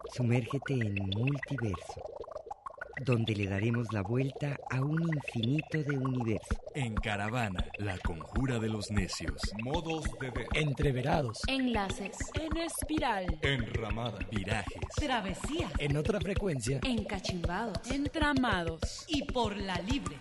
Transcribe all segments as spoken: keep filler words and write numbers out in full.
Sumérgete en Multiverso, donde le daremos la vuelta a un infinito de universo. En Caravana, la conjura de los necios. Modos de ver. Entreverados. Enlaces. En espiral. Enramada. Virajes. Travesías. En otra frecuencia. Encachimbados. Entramados. Y por la libre.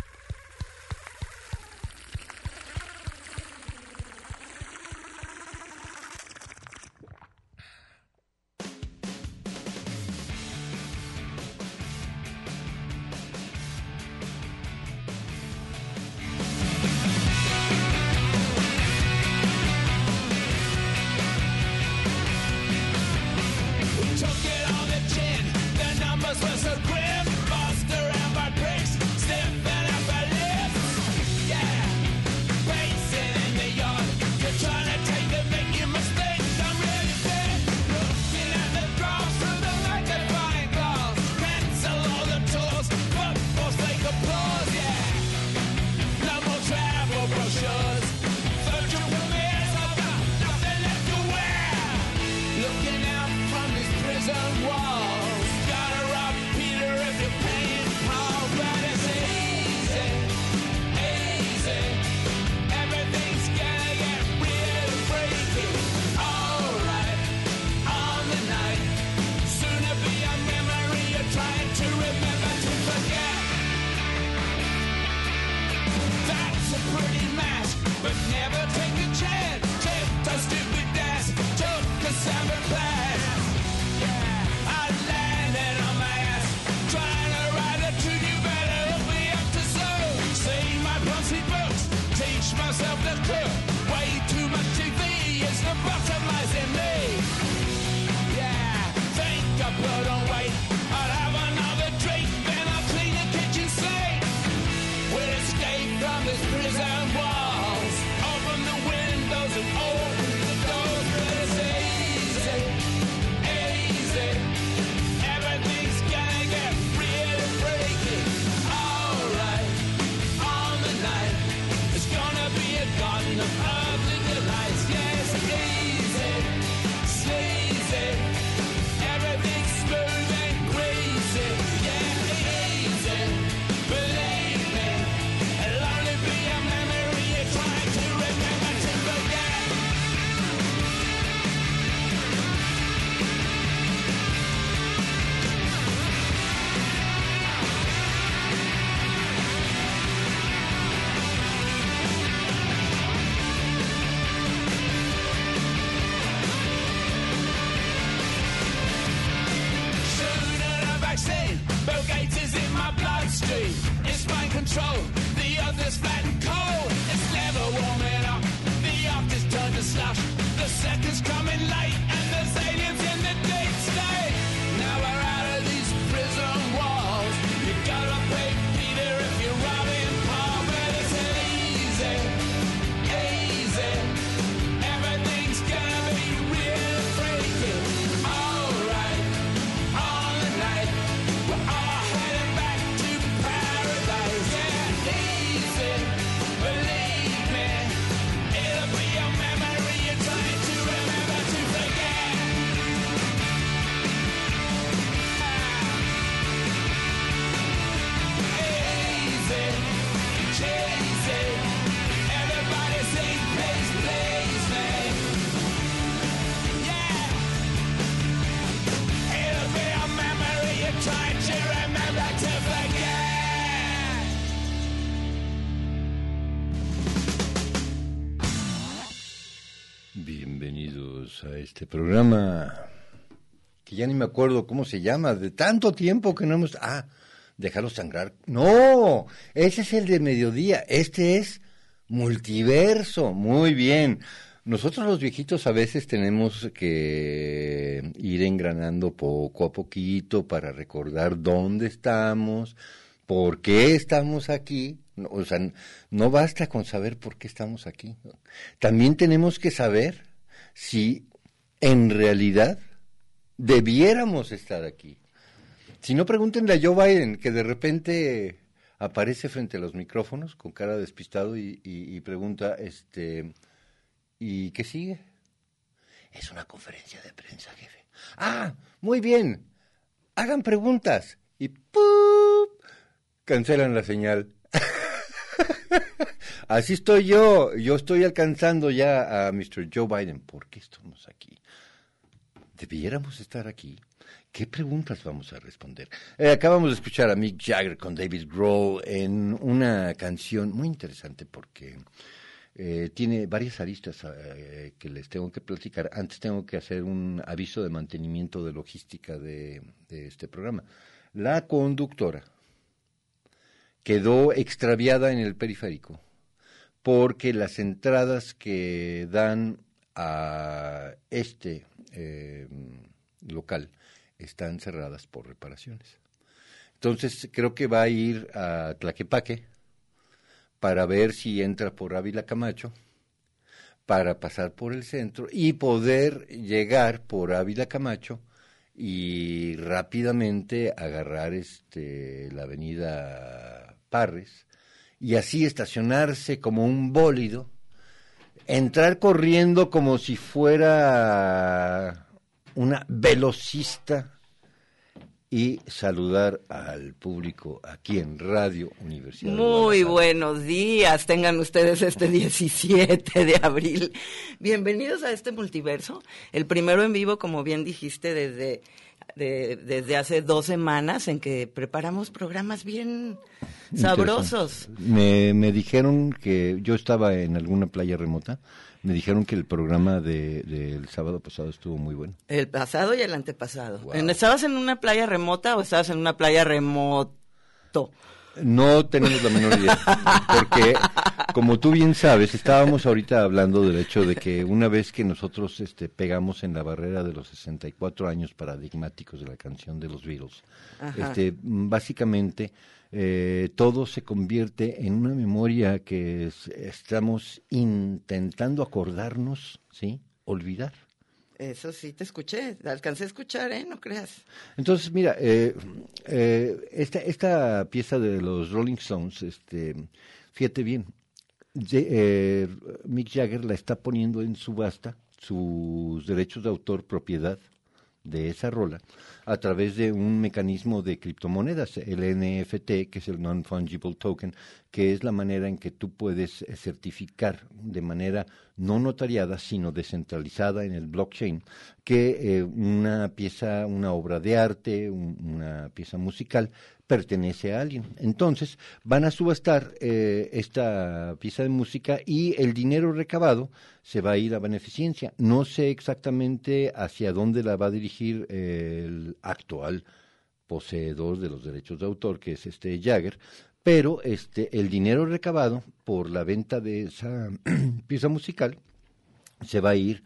Bienvenidos a este programa que ya ni me acuerdo cómo se llama, de tanto tiempo que no hemos... Ah, Déjalo Sangrar. No, ese es el de mediodía, este es Multiverso, muy bien. Nosotros los viejitos a veces tenemos que ir engranando poco a poquito para recordar dónde estamos, por qué estamos aquí. No, o sea, no basta con saber por qué estamos aquí. También tenemos que saber si en realidad debiéramos estar aquí. Si no, pregúntenle a Joe Biden, que de repente aparece frente a los micrófonos con cara despistado y, y, y pregunta, este, ¿y qué sigue? Es una conferencia de prensa, jefe. Ah, muy bien. Hagan preguntas. Y ¡pup! Cancelan la señal. Así estoy yo. Yo estoy alcanzando ya a mister Joe Biden. ¿Por qué estamos aquí? ¿Debiéramos estar aquí? ¿Qué preguntas vamos a responder? Eh, acabamos de escuchar a Mick Jagger con David Grohl en una canción muy interesante porque eh, tiene varias aristas eh, que les tengo que platicar. Antes tengo que hacer un aviso de mantenimiento de logística de, de este programa. La conductora quedó extraviada en el periférico porque las entradas que dan a este eh, local están cerradas por reparaciones. Entonces creo que va a ir a Tlaquepaque para ver si entra por Ávila Camacho, para pasar por el centro y poder llegar por Ávila Camacho y rápidamente agarrar este la avenida Parres y así estacionarse como un bólido, entrar corriendo como si fuera una velocista y saludar al público aquí en Radio Universidad de Guadalajara. Muy buenos días, tengan ustedes este diecisiete de abril. Bienvenidos a este multiverso, el primero en vivo, como bien dijiste, desde, de, desde hace dos semanas en que preparamos programas bien sabrosos. Me, me dijeron que yo estaba en alguna playa remota. Me dijeron que el programa de, del sábado pasado estuvo muy bueno. El pasado y el antepasado. Wow. ¿Estabas en una playa remota o estabas en una playa remoto? No tenemos la menor idea, porque como tú bien sabes, estábamos ahorita hablando del hecho de que una vez que nosotros este, pegamos en la barrera de los sesenta y cuatro años paradigmáticos de la canción de los Beatles, este, básicamente eh, todo se convierte en una memoria que es, estamos intentando acordarnos, ¿sí? Olvidar. Eso sí, te escuché, alcancé a escuchar, ¿eh? No creas. Entonces, mira, eh, eh, esta, esta pieza de los Rolling Stones, este, fíjate bien, de, eh, Mick Jagger la está poniendo en subasta, sus derechos de autor, propiedad de esa rola, a través de un mecanismo de criptomonedas, el N F T, que es el Non-Fungible Token, que es la manera en que tú puedes certificar de manera no notariada, sino descentralizada en el blockchain, que eh, una pieza, una obra de arte, un, una pieza musical, pertenece a alguien. Entonces, van a subastar eh, esta pieza de música y el dinero recabado se va a ir a beneficencia. No sé exactamente hacia dónde la va a dirigir eh, el actual poseedor de los derechos de autor, que es este Jagger, pero este el dinero recabado por la venta de esa pieza musical se va a ir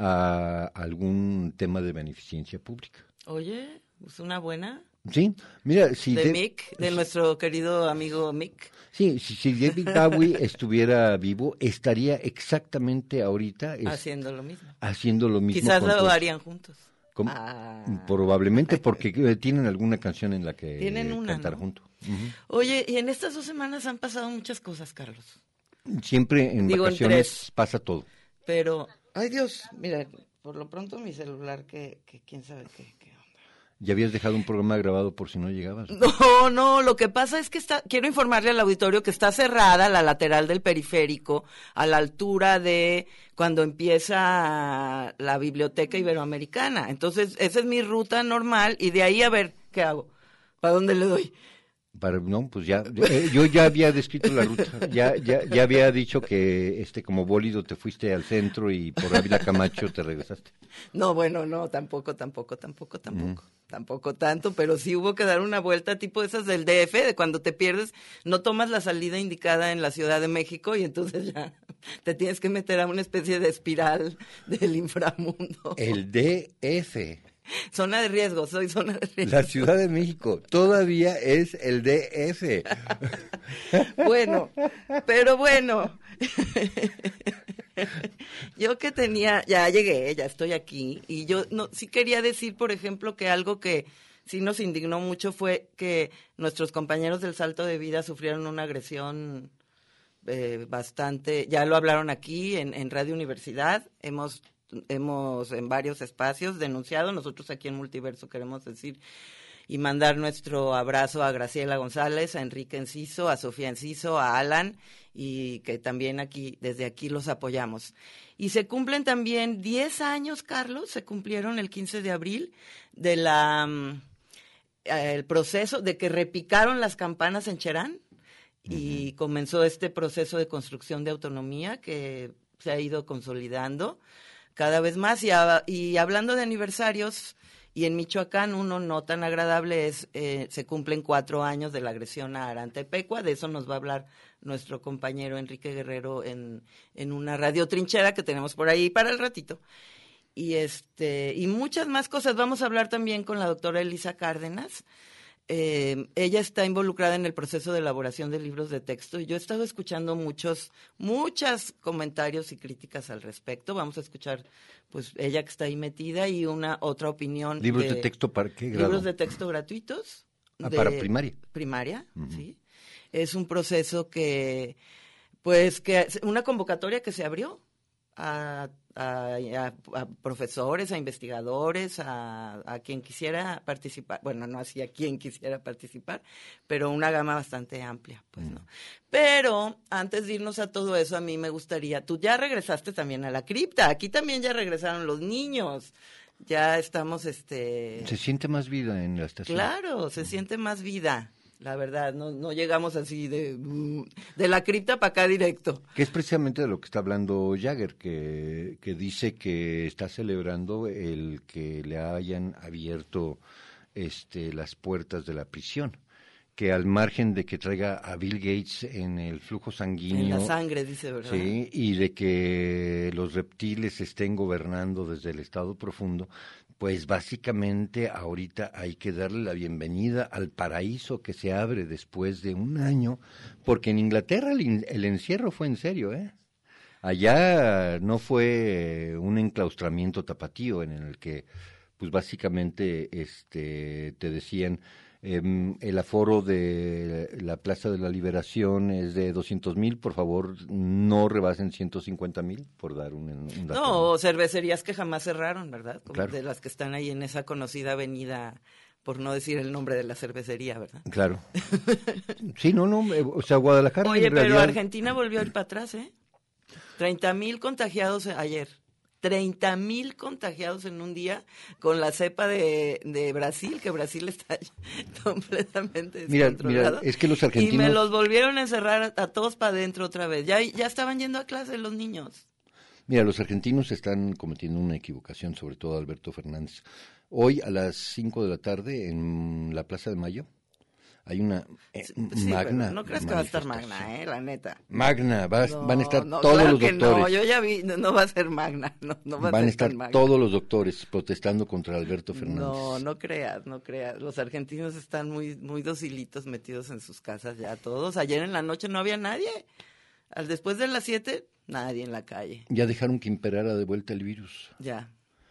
a algún tema de beneficencia pública. Oye, ¿es una buena? Sí, mira, si de, de Mick, de si, nuestro querido amigo Mick. Sí, si, si David Bowie estuviera vivo, estaría exactamente ahorita es, haciendo lo mismo. Haciendo lo mismo. Quizás lo harían juntos. Ah. Probablemente porque tienen alguna canción en la que tienen una, cantar ¿no? juntos. Uh-huh. Oye, y en estas dos semanas han pasado muchas cosas, Carlos. Siempre en Digo, vacaciones en pasa todo. Pero, ay Dios, mira, por lo pronto mi celular, que, que quién sabe qué, qué onda. ¿Ya habías dejado un programa grabado por si no llegabas? No, no, lo que pasa es que está, quiero informarle al auditorio que está cerrada la lateral del periférico a la altura de cuando empieza la Biblioteca Iberoamericana. Entonces, esa es mi ruta normal y de ahí a ver qué hago. ¿Para dónde le doy? Para, no, pues ya, eh, yo ya había descrito la ruta, ya, ya, ya había dicho que este como bólido te fuiste al centro y por Ávila Camacho te regresaste. No, bueno, no, tampoco, tampoco, tampoco, tampoco, mm. tampoco tanto, pero sí hubo que dar una vuelta tipo esas del D F, de cuando te pierdes, no tomas la salida indicada en la Ciudad de México y entonces ya te tienes que meter a una especie de espiral del inframundo. El D F. Zona de riesgo, soy zona de riesgo. La Ciudad de México todavía es el D F. Bueno, pero bueno. Yo que tenía, ya llegué, ya estoy aquí, y yo no sí quería decir, por ejemplo, que algo que sí nos indignó mucho fue que nuestros compañeros del Salto de Vida sufrieron una agresión eh, bastante, ya lo hablaron aquí en, en Radio Universidad, hemos hemos en varios espacios denunciado. Nosotros aquí en Multiverso queremos decir y mandar nuestro abrazo a Graciela González, a Enrique Enciso, a Sofía Enciso, a Alan, y que también aquí, desde aquí los apoyamos. Y se cumplen también diez años, Carlos, se cumplieron el quince de abril de la um, el proceso de que repicaron las campanas en Cherán y uh-huh. comenzó este proceso de construcción de autonomía que se ha ido consolidando cada vez más. Y, a, y hablando de aniversarios, y en Michoacán uno no tan agradable es, eh, se cumplen cuatro años de la agresión a Arantepecua, de eso nos va a hablar nuestro compañero Enrique Guerrero en, en una radio trinchera que tenemos por ahí para el ratito. Y este y muchas más cosas. Vamos a hablar también con la doctora Elisa Cárdenas. Eh, ella está involucrada en el proceso de elaboración de libros de texto y yo he estado escuchando muchos, muchos comentarios y críticas al respecto. Vamos a escuchar, pues, ella que está ahí metida y una otra opinión. ¿Libros de, de texto para qué grado? Libros de texto gratuitos. Ah, para primaria. Primaria, uh-huh. sí. Es un proceso que, pues, que una convocatoria que se abrió a A, a, a profesores, a investigadores, a, a quien quisiera participar, bueno, no así a quien quisiera participar, pero una gama bastante amplia, pues, ¿no? Pero antes de irnos a todo eso, a mí me gustaría, tú ya regresaste también a la cripta, aquí también ya regresaron los niños, ya estamos, este... Se siente más vida en la estación. Claro, se siente más vida. La verdad, no no llegamos así de, de la cripta para acá directo. Que es precisamente de lo que está hablando Jagger, que, que dice que está celebrando el que le hayan abierto este, las puertas de la prisión. Que al margen de que traiga a Bill Gates en el flujo sanguíneo. En la sangre, dice, ¿verdad? Sí, y de que los reptiles estén gobernando desde el estado profundo, pues básicamente ahorita hay que darle la bienvenida al paraíso que se abre después de un año, porque en Inglaterra el, el encierro fue en serio, ¿eh? Allá no fue un enclaustramiento tapatío en el que, pues básicamente, este, te decían... Eh, el aforo de la Plaza de la Liberación es de doscientos mil, por favor no rebasen ciento cincuenta mil, por dar un, un dato. No, cervecerías que jamás cerraron, ¿verdad? Como claro. De las que están ahí en esa conocida avenida, por no decir el nombre de la cervecería, ¿verdad? Claro. Sí, no, no, o sea, Guadalajara Oye, en pero realidad... Argentina volvió a ir para atrás, ¿eh? treinta mil contagiados ayer. treinta mil contagiados en un día con la cepa de, de Brasil, que Brasil está completamente descontrolado. Mira, mira, es que los argentinos... Y me los volvieron a encerrar a, a todos para adentro otra vez. Ya, ya estaban yendo a clase los niños. Mira, los argentinos están cometiendo una equivocación, sobre todo Alberto Fernández. Hoy a las cinco de la tarde en la Plaza de Mayo hay una eh, sí, magna no crees que va a estar magna, eh, la neta. Magna, va, no, van a estar no, todos claro los que doctores. No, yo ya vi, no, no va a ser magna, no, no va van a, a estar magna. todos los doctores protestando contra Alberto Fernández. No, no creas, no creas. Los argentinos están muy, muy docilitos metidos en sus casas ya todos. Ayer en la noche no había nadie. Al después de las siete, nadie en la calle. Ya dejaron que imperara de vuelta el virus. Ya.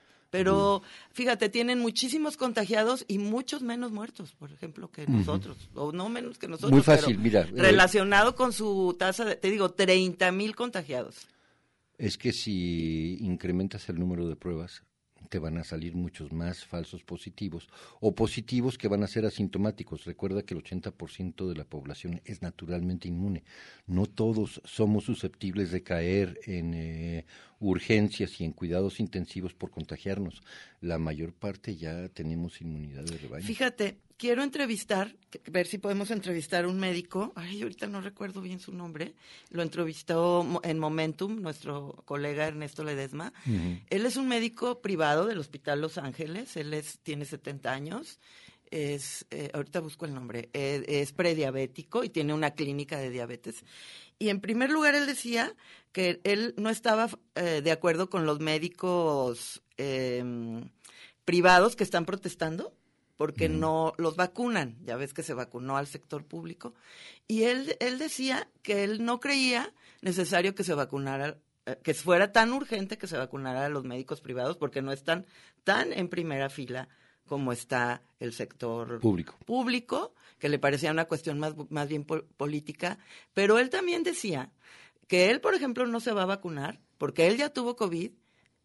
Pero, fíjate, tienen muchísimos contagiados y muchos menos muertos, por ejemplo, que nosotros. Uh-huh. O no menos que nosotros. Muy fácil, pero mira. Relacionado eh, con su tasa, de, te digo, treinta mil contagiados. Es que si incrementas el número de pruebas, te van a salir muchos más falsos positivos o positivos que van a ser asintomáticos. Recuerda que el ochenta por ciento de la población es naturalmente inmune. No todos somos susceptibles de caer en eh, urgencias y en cuidados intensivos por contagiarnos. La mayor parte ya tenemos inmunidad de rebaño. Fíjate, quiero entrevistar, ver si podemos entrevistar a un médico. Ay, ahorita no recuerdo bien su nombre. Lo entrevistó en Momentum, nuestro colega Ernesto Ledesma. Uh-huh. Él es un médico privado del Hospital Los Ángeles. Él es, tiene setenta años. Es, eh, ahorita busco el nombre. Eh, es prediabético y tiene una clínica de diabetes. Y en primer lugar él decía que él no estaba eh, de acuerdo con los médicos eh, privados que están protestando porque mm. no los vacunan. Ya ves que se vacunó al sector público. Y él, él decía que él no creía necesario que se vacunara, eh, que fuera tan urgente que se vacunara a los médicos privados porque no están tan en primera fila como está el sector público, público que le parecía una cuestión más, más bien po- política. Pero él también decía que él, por ejemplo, no se va a vacunar porque él ya tuvo COVID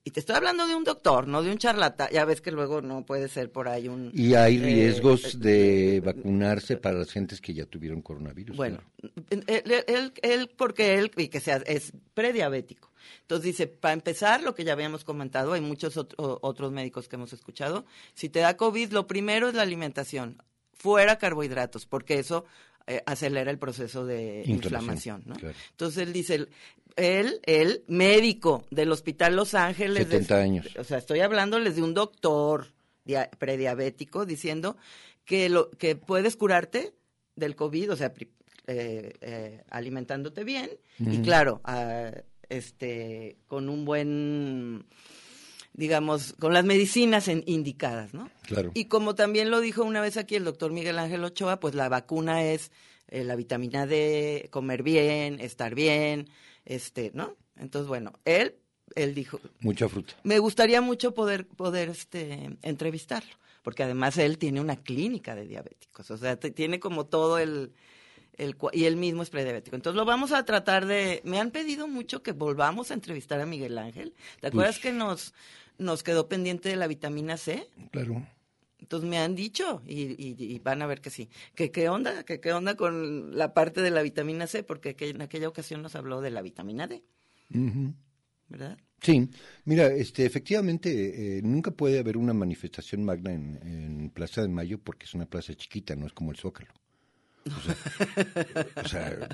Y te estoy hablando de un doctor, no de un charlatán. Ya ves que luego no puede ser por ahí un... Y hay riesgos eh, de vacunarse para las gentes que ya tuvieron coronavirus. Bueno, claro. él, él, él, porque él, y que sea, es prediabético. Entonces dice, para empezar, lo que ya habíamos comentado, hay muchos otro, otros médicos que hemos escuchado, si te da COVID, lo primero es la alimentación, fuera carbohidratos, porque eso eh, acelera el proceso de inflamación, ¿no? Claro. Entonces él dice, él, él, médico del Hospital Los Ángeles. setenta de, años. O sea, estoy hablándoles de un doctor dia, prediabético diciendo que, lo, que puedes curarte del COVID, o sea, eh, eh, alimentándote bien, uh-huh. y claro, a, este, con un buen, digamos, con las medicinas en, indicadas, ¿no? Claro. Y como también lo dijo una vez aquí el doctor Miguel Ángel Ochoa, pues la vacuna es eh, la vitamina D, comer bien, estar bien, este, ¿no? Entonces, bueno, él, él dijo... Mucha fruta. Me gustaría mucho poder, poder, este, entrevistarlo, porque además él tiene una clínica de diabéticos, o sea, te, tiene como todo el... El, y él mismo es prediabético. Entonces lo vamos a tratar de... Me han pedido mucho que volvamos a entrevistar a Miguel Ángel. ¿Te acuerdas Uy. que nos, nos quedó pendiente de la vitamina C? Claro. Entonces me han dicho, y, y, y van a ver que sí, que qué onda, que qué onda con la parte de la vitamina C, porque que en aquella ocasión nos habló de la vitamina D. Uh-huh. ¿Verdad? Sí, mira, este, efectivamente, eh, nunca puede haber una manifestación magna en, en Plaza de Mayo porque es una plaza chiquita, no es como el Zócalo. O sea, o sea,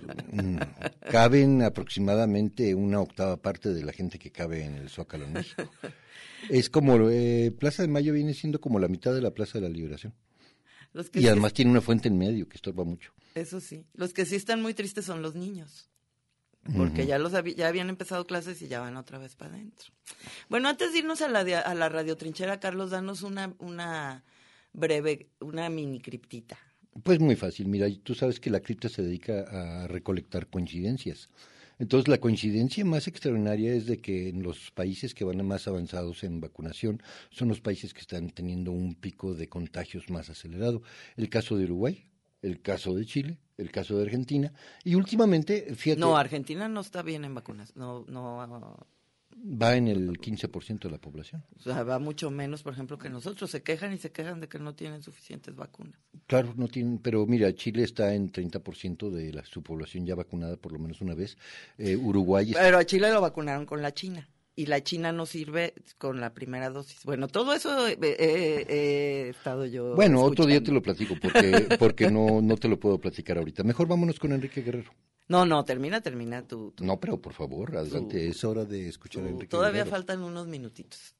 caben aproximadamente una octava parte de la gente que cabe en el Zócalo en México. Es como, eh, Plaza de Mayo viene siendo como la mitad de la Plaza de la Liberación. Los que y sí además es... tiene una fuente en medio que estorba mucho. Eso sí. Los que sí están muy tristes son los niños. Porque uh-huh. ya los hab- ya habían empezado clases y ya van otra vez para adentro. Bueno, antes de irnos a la, de, a la radio trinchera, Carlos, danos una, una breve, una mini criptita. Pues muy fácil, mira, tú sabes que la cripta se dedica a recolectar coincidencias. Entonces, la coincidencia más extraordinaria es de que en los países que van más avanzados en vacunación son los países que están teniendo un pico de contagios más acelerado. El caso de Uruguay, el caso de Chile, el caso de Argentina y últimamente, fíjate... No, Argentina no está bien en vacunas, no... no va en el quince por ciento de la población. O sea, va mucho menos, por ejemplo, que nosotros. Se quejan y se quejan de que no tienen suficientes vacunas. Claro, no tienen, pero mira, Chile está en treinta por ciento de la, su población ya vacunada por lo menos una vez. Eh, Uruguay... Pero está... a Chile lo vacunaron con la China. Y la China no sirve con la primera dosis. Bueno, todo eso he eh, eh, eh, estado yo Bueno, escuchando. Otro día te lo platico porque porque no, no te lo puedo platicar ahorita. Mejor vámonos con Enrique Guerrero. No, no, termina, termina tu... tu no, pero por favor, adelante, tu, es hora de escuchar tu, a Enrique Todavía Guerrero. Faltan unos minutitos.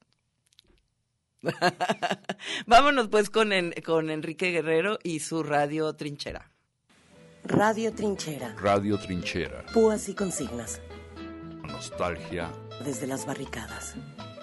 Vámonos pues con, en, con Enrique Guerrero y su Radio Trinchera. Radio Trinchera. Radio Trinchera. Púas y consignas. Nostalgia. Desde las barricadas.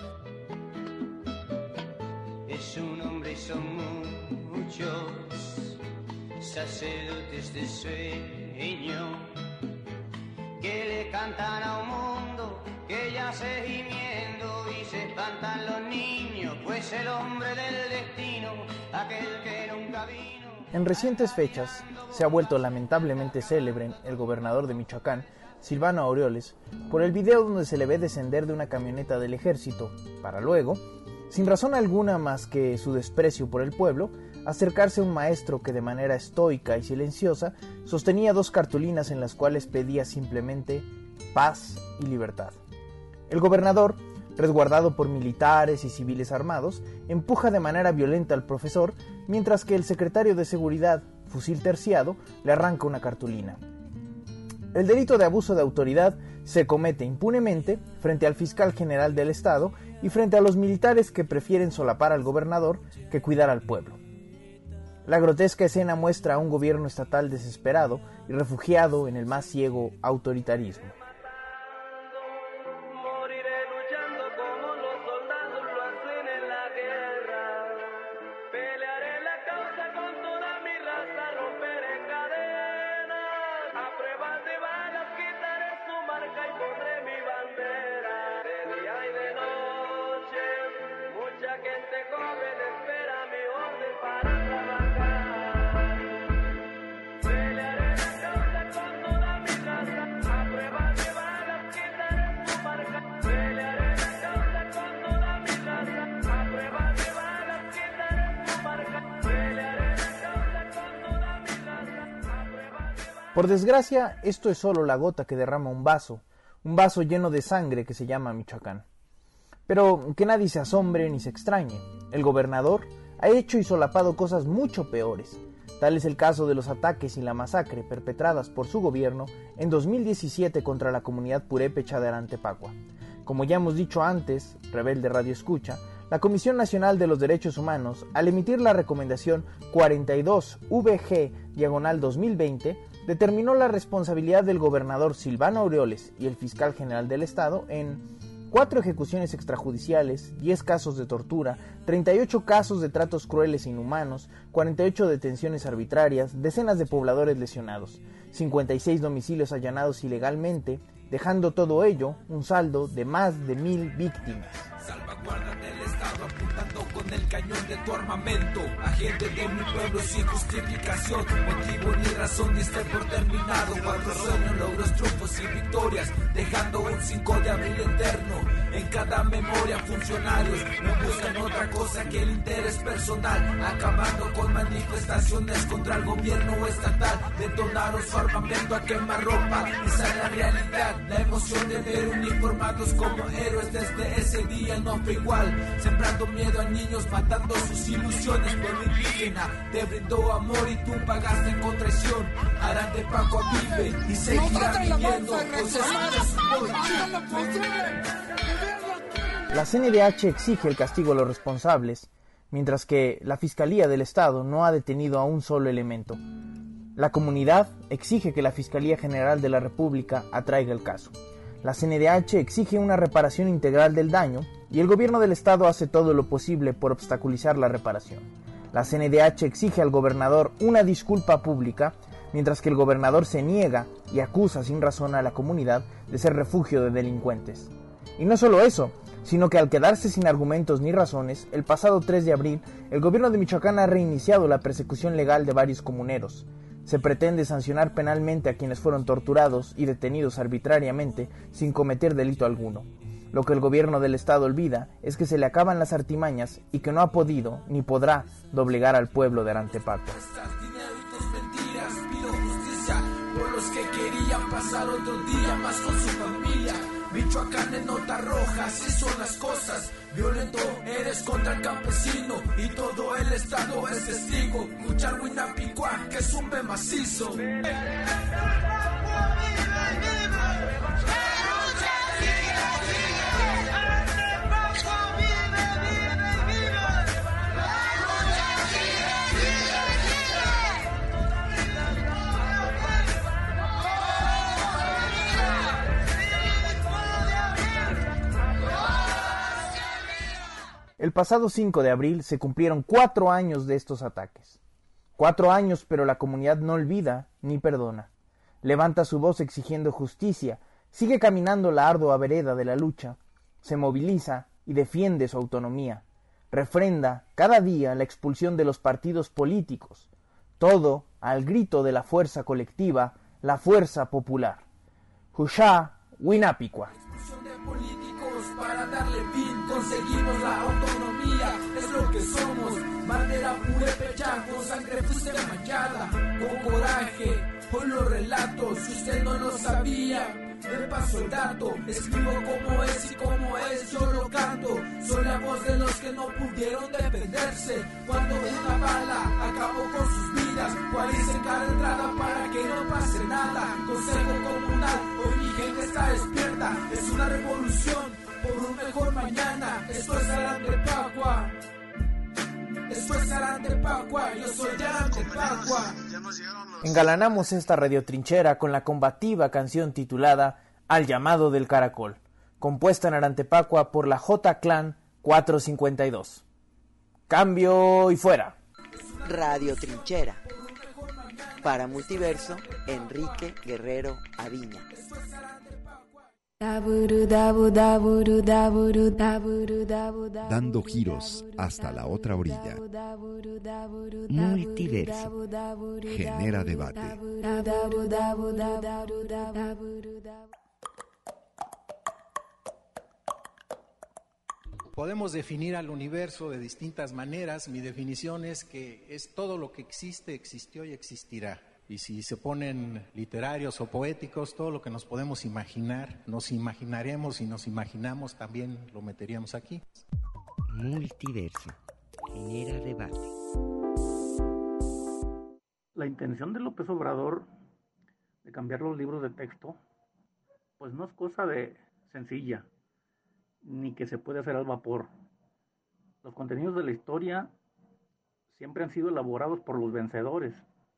Es un hombre y son muchos sacerdotes de sueño que le cantan a un mundo que ya se gimiendo y se espantan los niños, pues el hombre del destino, aquel que nunca vino. En recientes fechas se ha vuelto lamentablemente célebre el gobernador de Michoacán, Silvano Aureoles, por el video donde se le ve descender de una camioneta del ejército, para luego, sin razón alguna más que su desprecio por el pueblo, acercarse a un maestro que de manera estoica y silenciosa sostenía dos cartulinas en las cuales pedía simplemente paz y libertad. El gobernador, resguardado por militares y civiles armados, empuja de manera violenta al profesor, mientras que el secretario de Seguridad, fusil terciado, le arranca una cartulina. El delito de abuso de autoridad se comete impunemente frente al fiscal general del estado y frente a los militares que prefieren solapar al gobernador que cuidar al pueblo. La grotesca escena muestra a un gobierno estatal desesperado y refugiado en el más ciego autoritarismo. Pelearé la causa con toda mi raza, a prueba de Por desgracia, esto es solo la gota que derrama un vaso, un vaso lleno de sangre que se llama Michoacán. Pero que nadie se asombre ni se extrañe. El gobernador ha hecho y solapado cosas mucho peores. Tal es el caso de los ataques y la masacre perpetradas por su gobierno en dos mil diecisiete contra la comunidad purépecha de Arantepacua. Como ya hemos dicho antes, Rebelde Radio Escucha, la Comisión Nacional de los Derechos Humanos, al emitir la recomendación cuarenta y dos V G diagonal dos mil veinte, determinó la responsabilidad del gobernador Silvano Aureoles y el fiscal general del Estado en cuatro ejecuciones extrajudiciales, diez casos de tortura, treinta y ocho casos de tratos crueles e inhumanos, cuarenta y ocho detenciones arbitrarias, decenas de pobladores lesionados, cincuenta y seis domicilios allanados ilegalmente, dejando todo ello un saldo de más de mil víctimas. Salvaguarda del Estado apuntando con el cañón de tu armamento. Agente de mi pueblo sin justificación, motivo ni razón diste por terminado. Cuatro sueños, logros, triunfos y victorias, dejando un cinco de abril eterno. En cada memoria funcionarios no buscan otra cosa que el interés personal, acabando con manifestaciones contra el gobierno estatal. Detonaron su armamento a quemarropa, esa es la realidad. La emoción de ver uniformados como héroes desde ese día no fue igual, sembrando miedo a niños, matando sus ilusiones. Pueblo indígena te brindó amor y tú pagaste con traición. Arantepacua vive y seguirá viviendo. La C N D H exige el castigo a los responsables, mientras que la Fiscalía del Estado no ha detenido a un solo elemento. La comunidad exige que la Fiscalía General de la República atraiga el caso. La C N D H exige una reparación integral del daño y el gobierno del estado hace todo lo posible por obstaculizar la reparación. La C N D H exige al gobernador una disculpa pública, mientras que el gobernador se niega y acusa sin razón a la comunidad de ser refugio de delincuentes. Y no solo eso, sino que al quedarse sin argumentos ni razones, el pasado tres de abril, el gobierno de Michoacán ha reiniciado la persecución legal de varios comuneros. Se pretende sancionar penalmente a quienes fueron torturados y detenidos arbitrariamente sin cometer delito alguno. Lo que el gobierno del estado olvida es que se le acaban las artimañas y que no ha podido ni podrá doblegar al pueblo de Arantepacua. Por los que querían pasar otro día más con su familia. Michoacán en nota roja, así son las cosas. Violento eres contra el campesino y todo el estado es testigo. Escuchar Huinapicua, que es un be macizo. El pasado cinco de abril se cumplieron cuatro años de estos ataques. Cuatro años, pero la comunidad no olvida ni perdona. Levanta su voz exigiendo justicia, sigue caminando la ardua vereda de la lucha, se moviliza y defiende su autonomía. Refrenda cada día la expulsión de los partidos políticos. Todo al grito de la fuerza colectiva, la fuerza popular. Hushá Huinapicua. Para darle fin conseguimos la autonomía, es lo que somos, bandera purépecha, con sangre fuiste manchada, con coraje, hoy lo relato, si usted no lo sabía, le paso el dato, escribo como es y como es, yo lo canto, soy la voz de los que no pudieron defenderse, cuando una bala acabó con sus vidas, cuál hice cada entrada para que no pase nada, consejo comunal, hoy mi gente está despierta, es una revolución, por un mejor mañana, esto es Arantepacua, esto es Arantepacua, yo soy de Arantepacua. Engalanamos esta radiotrinchera con la combativa canción titulada Al llamado del caracol, compuesta en Arantepacua por la J-Clan cuatrocientos cincuenta y dos. Cambio y fuera. Radio Trinchera. Para Multiverso, Enrique Guerrero Aviña. Dando giros hasta la otra orilla. Multiverso. Genera debate. Podemos definir al universo de distintas maneras. Mi definición es que es todo lo que existe, existió y existirá. Y si se ponen literarios o poéticos, todo lo que nos podemos imaginar, nos imaginaremos y nos imaginamos, también lo meteríamos aquí. Multiverso. Genera debate. La intención de López Obrador de cambiar los libros de texto, pues no es cosa de sencilla, ni que se puede hacer al vapor. Los contenidos de la historia siempre han sido elaborados por los vencedores.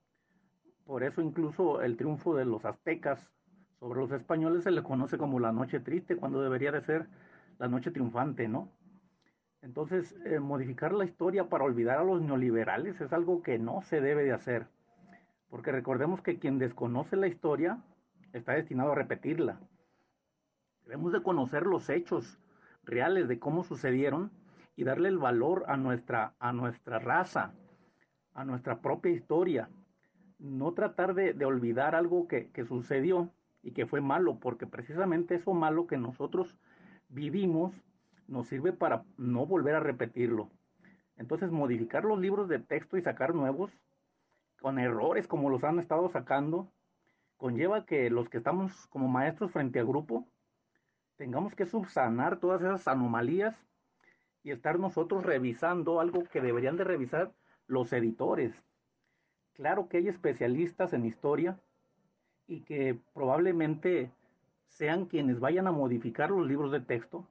Por eso incluso el triunfo de los aztecas sobre los españoles se le conoce como la noche triste, cuando debería de ser la noche triunfante, ¿no? Entonces, eh, modificar la historia para olvidar a los neoliberales es algo que no se debe de hacer. Porque recordemos que quien desconoce la historia está destinado a repetirla. Debemos de conocer los hechos reales de cómo sucedieron y darle el valor a nuestra, a nuestra raza, a nuestra propia historia. No tratar de, de olvidar algo que, que sucedió y que fue malo, porque precisamente eso malo que nosotros vivimos nos sirve para no volver a repetirlo. Entonces, modificar los libros de texto y sacar nuevos, con errores como los han estado sacando, conlleva que los que estamos como maestros frente a grupo, tengamos que subsanar todas esas anomalías y estar nosotros revisando algo que deberían de revisar los editores. Claro que hay especialistas en historia y que probablemente sean quienes vayan a modificar los libros de texto,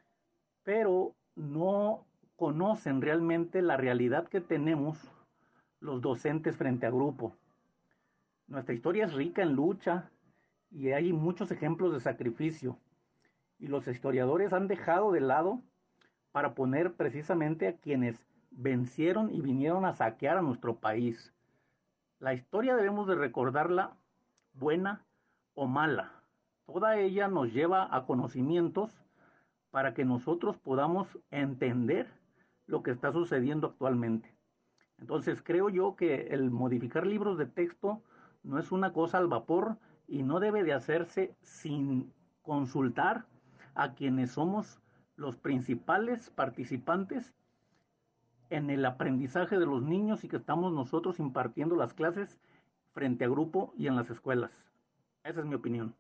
pero no conocen realmente la realidad que tenemos los docentes frente a grupo. Nuestra historia es rica en lucha y hay muchos ejemplos de sacrificio, y los historiadores han dejado de lado para poner precisamente a quienes vencieron y vinieron a saquear a nuestro país. La historia debemos de recordarla buena o mala. Toda ella nos lleva a conocimientos para que nosotros podamos entender lo que está sucediendo actualmente. Entonces creo yo que el modificar libros de texto no es una cosa al vapor y no debe de hacerse sin consultar a quienes somos los principales participantes en el aprendizaje de los niños y que estamos nosotros impartiendo las clases frente a grupo y en las escuelas. Esa es mi opinión.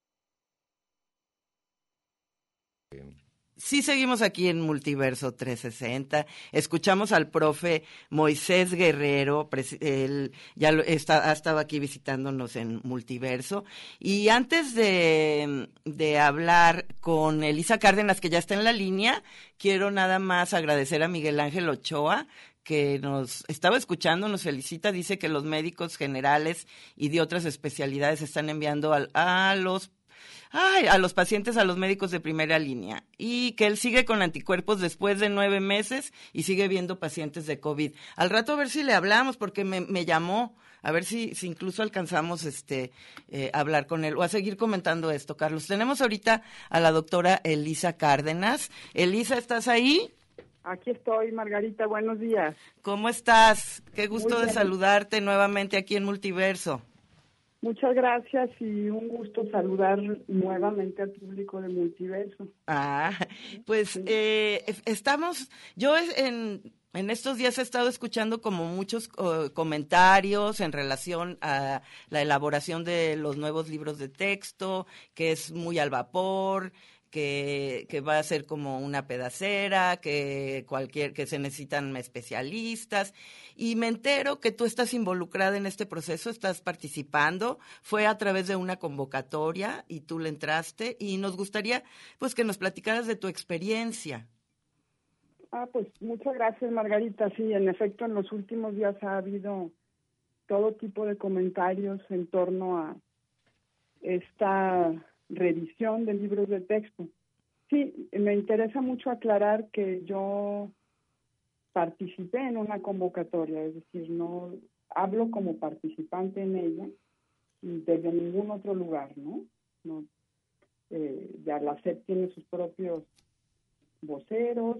Sí, seguimos aquí en Multiverso trescientos sesenta. Escuchamos al profe Moisés Guerrero, él ya lo, está, ha estado aquí visitándonos en Multiverso. Y antes de, de hablar con Elisa Cárdenas, que ya está en la línea, quiero nada más agradecer a Miguel Ángel Ochoa, que nos estaba escuchando, nos felicita, dice que los médicos generales y de otras especialidades están enviando a, a los Ay, a los pacientes, a los médicos de primera línea, y que él sigue con anticuerpos después de nueve meses y sigue viendo pacientes de COVID. Al rato a ver si le hablamos, porque me, me llamó, a ver si, si incluso alcanzamos este eh, hablar con él o a seguir comentando esto, Carlos. Tenemos ahorita a la doctora Elisa Cárdenas. Elisa, ¿estás ahí? Aquí estoy, Margarita, buenos días. ¿Cómo estás? Qué gusto Muy de bien. saludarte nuevamente aquí en Multiverso. Muchas gracias y un gusto saludar nuevamente al público de Multiverso. Ah, pues eh, estamos, yo en, en estos días he estado escuchando como muchos uh, comentarios en relación a la elaboración de los nuevos libros de texto, que es muy al vapor, que, que va a ser como una pedacera, que cualquier, que se necesitan especialistas, y me entero que tú estás involucrada en este proceso, estás participando, fue a través de una convocatoria y tú le entraste, y nos gustaría pues que nos platicaras de tu experiencia. Ah, pues muchas gracias, Margarita. Sí, en efecto, en los últimos días ha habido todo tipo de comentarios en torno a esta revisión de libros de texto. Sí, me interesa mucho aclarar que yo participé en una convocatoria, es decir, no hablo como participante en ella desde ningún otro lugar, ¿no? no eh, ya la S E P tiene sus propios voceros,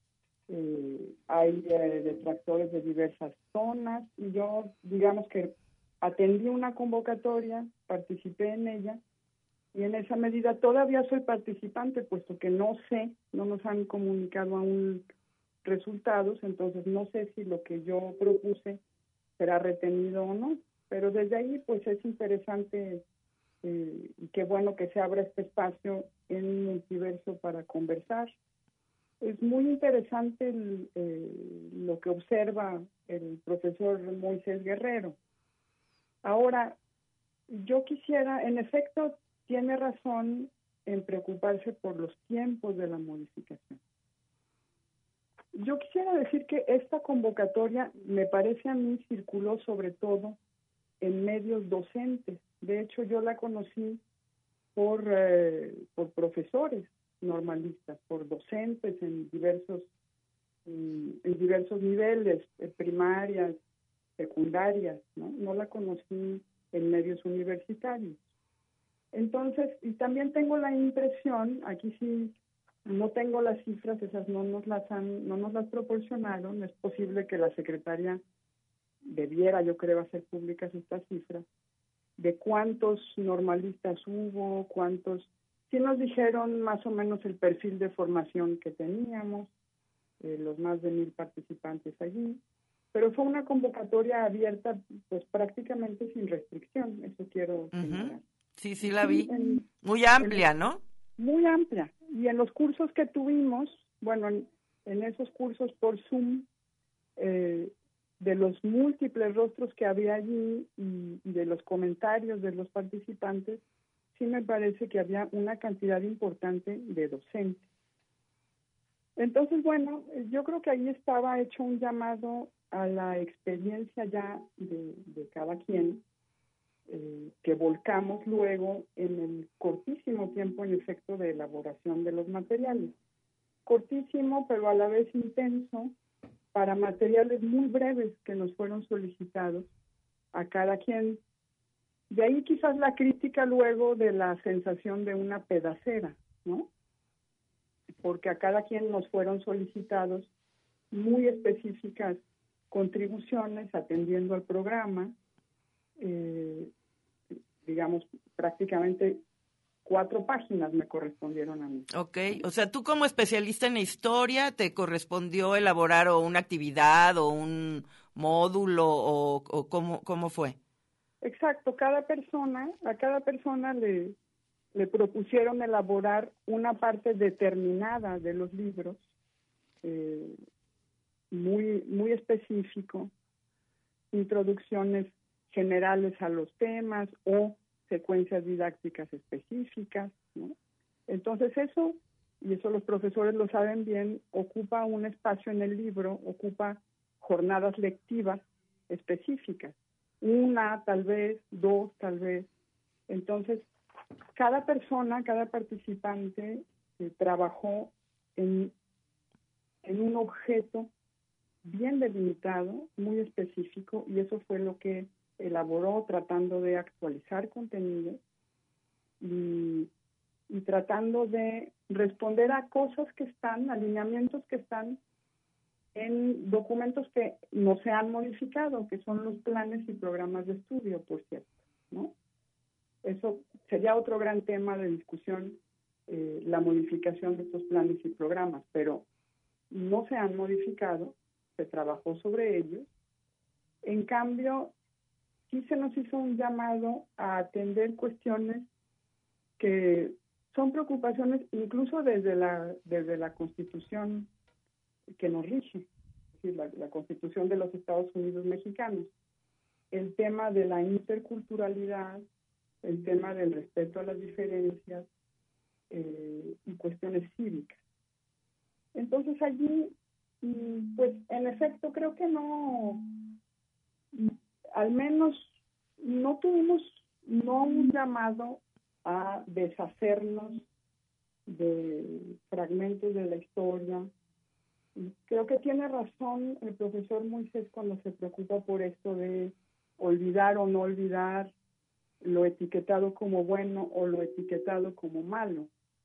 eh, hay eh, detractores de diversas zonas, y yo, digamos que atendí una convocatoria, participé en ella, y en esa medida todavía soy participante, puesto que no sé, no nos han comunicado aún resultados, entonces no sé si lo que yo propuse será retenido o no. Pero desde ahí, pues es interesante eh, y qué bueno que se abra este espacio en Multiverso para conversar. Es muy interesante el, eh, lo que observa el profesor Moisés Guerrero. Ahora, yo quisiera, en efecto, tiene razón en preocuparse por los tiempos de la modificación. Yo quisiera decir que esta convocatoria, me parece a mí, circuló sobre todo en medios docentes. De hecho, yo la conocí por, eh, por profesores normalistas, por docentes en diversos, en diversos niveles, primarias, secundarias, ¿no? No la conocí en medios universitarios. Entonces, y también tengo la impresión, aquí sí no tengo las cifras, esas no nos las han, no nos las proporcionaron, es posible que la secretaria debiera, yo creo, hacer públicas estas cifras, de cuántos normalistas hubo, cuántos, sí nos dijeron más o menos el perfil de formación que teníamos, eh, los más de mil participantes allí, pero fue una convocatoria abierta, pues prácticamente sin restricción, eso quiero señalar. Uh-huh. Sí, sí la vi. En, muy amplia, en, ¿no? Muy amplia. Y en los cursos que tuvimos, bueno, en, en esos cursos por Zoom, eh, de los múltiples rostros que había allí y, y de los comentarios de los participantes, sí me parece que había una cantidad importante de docentes. Entonces, bueno, yo creo que ahí estaba hecho un llamado a la experiencia ya de, de cada quien, eh, que volcamos luego en el cortísimo tiempo, en efecto, de elaboración de los materiales. Cortísimo, pero a la vez intenso, para materiales muy breves que nos fueron solicitados a cada quien. De ahí quizás la crítica luego de la sensación de una pedacera, ¿no? Porque a cada quien nos fueron solicitados muy específicas contribuciones atendiendo al programa, eh, digamos, prácticamente cuatro páginas me correspondieron a mí. Ok, o sea, tú como especialista en historia, ¿te correspondió elaborar o una actividad o un módulo o, o cómo, cómo fue? Exacto, cada persona, a cada persona le, le propusieron elaborar una parte determinada de los libros, eh, muy, muy específico, introducciones generales a los temas o secuencias didácticas específicas, ¿no? Entonces eso, y eso los profesores lo saben bien, ocupa un espacio en el libro, ocupa jornadas lectivas específicas, una tal vez, dos tal vez. Entonces, cada persona, cada participante eh, trabajó en, en un objeto bien delimitado, muy específico, y eso fue lo que elaboró tratando de actualizar contenido y, y tratando de responder a cosas que están, alineamientos que están en documentos que no se han modificado, que son los planes y programas de estudio, por cierto, ¿no? Eso sería otro gran tema de discusión, eh, la modificación de estos planes y programas, pero no se han modificado, se trabajó sobre ellos. En cambio, sí se nos hizo un llamado a atender cuestiones que son preocupaciones incluso desde la, desde la Constitución que nos rige, es decir, la, la Constitución de los Estados Unidos mexicanos. El tema de la interculturalidad, el tema del respeto a las diferencias eh, y cuestiones cívicas. Entonces allí, pues en efecto creo que no, al menos no tuvimos no un llamado a deshacernos de fragmentos de la historia. Creo que tiene razón el profesor Moisés cuando se preocupa por esto de olvidar o no olvidar, lo etiquetado como bueno o lo etiquetado como malo.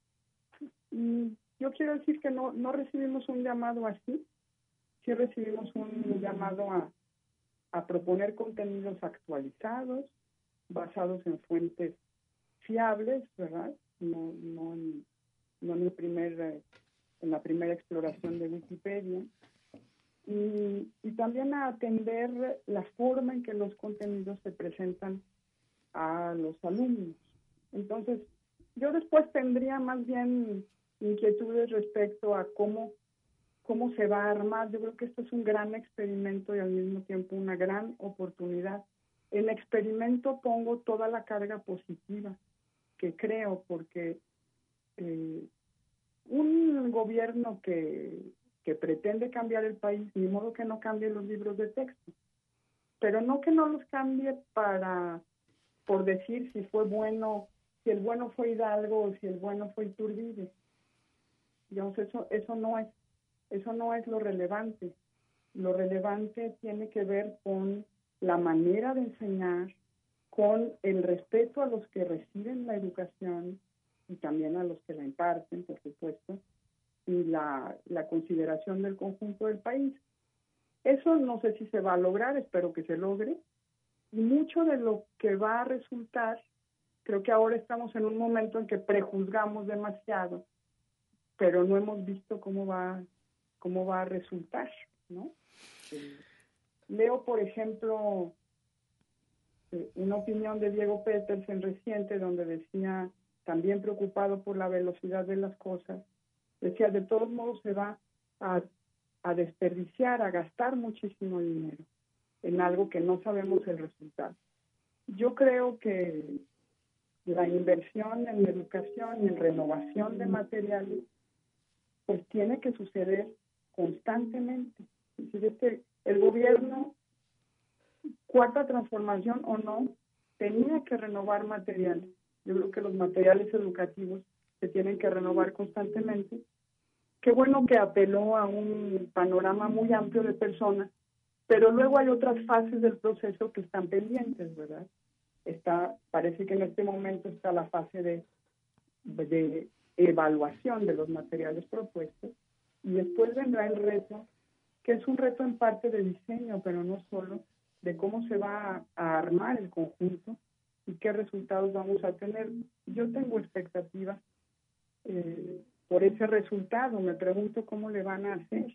Y yo quiero decir que no, no recibimos un llamado así, sí recibimos un llamado a, a proponer contenidos actualizados, basados en fuentes fiables, ¿verdad? No, no, en, no en, el primer, en la primera exploración de Wikipedia. y, y también a atender la forma en que los contenidos se presentan a los alumnos. Entonces, yo después tendría más bien inquietudes respecto a cómo, cómo se va a armar. Yo creo que esto es un gran experimento y al mismo tiempo una gran oportunidad. En experimento pongo toda la carga positiva que creo, porque eh, un gobierno que, que pretende cambiar el país, ni modo que no cambie los libros de texto, pero no que no los cambie para, por decir si fue bueno, si el bueno fue Hidalgo o si el bueno fue Iturbide. Digamos, eso, eso no es, eso no es lo relevante. Lo relevante tiene que ver con la manera de enseñar, con el respeto a los que reciben la educación y también a los que la imparten, por supuesto, y la, la consideración del conjunto del país. Eso no sé si se va a lograr, espero que se logre, y mucho de lo que va a resultar, creo que ahora estamos en un momento en que prejuzgamos demasiado, pero no hemos visto cómo va, cómo va a resultar, ¿no? Eh, leo, por ejemplo, eh, una opinión de Diego Petersen reciente, donde decía, también preocupado por la velocidad de las cosas, decía, de todos modos se va a, a desperdiciar, a gastar muchísimo dinero en algo que no sabemos el resultado. Yo creo que la inversión en educación y en renovación de materiales, pues tiene que suceder constantemente. Es decir, este, el gobierno, cuarta transformación o no, tenía que renovar materiales. Yo creo que los materiales educativos se tienen que renovar constantemente. Qué bueno que apeló a un panorama muy amplio de personas, pero luego hay otras fases del proceso que están pendientes, ¿verdad? Está, parece que en este momento está la fase de, de evaluación de los materiales propuestos, y después vendrá el reto, que es un reto en parte de diseño, pero no solo, de cómo se va a, a armar el conjunto y qué resultados vamos a tener. Yo tengo expectativas eh, por ese resultado, me pregunto cómo le van a hacer,